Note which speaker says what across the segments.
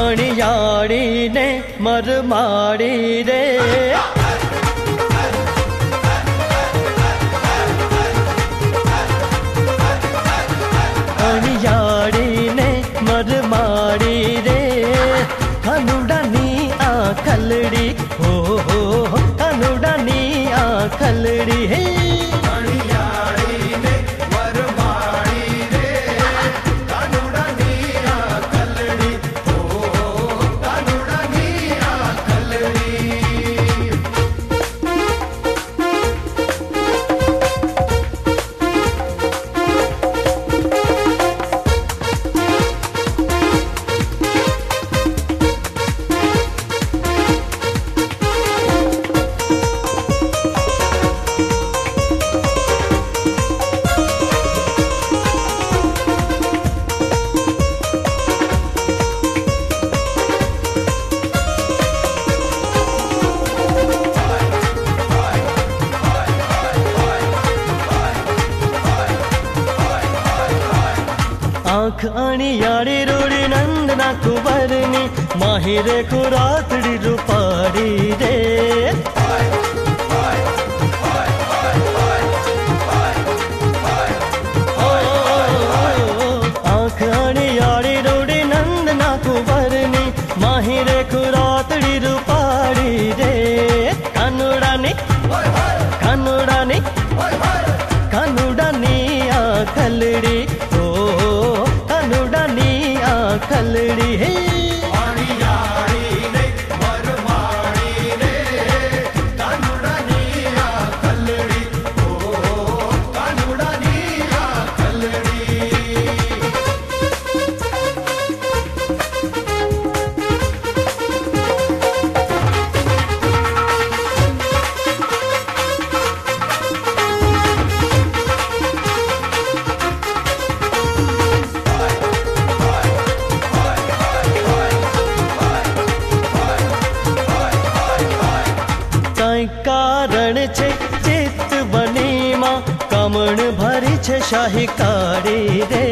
Speaker 1: अणियाड़ी ने मरमाड़ी रे अणियाड़ी ने मरमाड़ी रे कनुडानी आखलड़ी हो कनुडानी आखलड़ी है आँख अणियाड़ी रूड़ी नंदना कुबरनी माहिरे कुरातड़ी रूपाड़ी रे आँख अणियाड़ी रूड़ी नंदना कुबरनी माहिरे कुरातड़ी रूपाड़ी रे कनुडानी कनुडानी कनुडानी आखलड़ी खलड़ी है अणियाड़ी ने मरमाड़ी रे कनुडानी आखलड़ी ओ कनुडानी आखलड़ी कारण छे चित्त बनी मां कमण भरी छे शाही काड़ी रे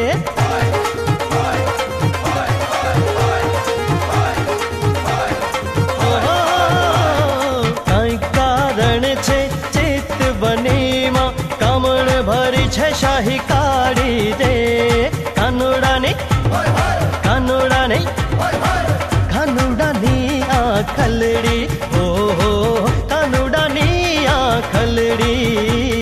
Speaker 1: कारण छे चित्त बनी मां कमण भरी छे शाही काड़ी रे कनुडानी कनुडानी कनुडानी आखलड़ी ओ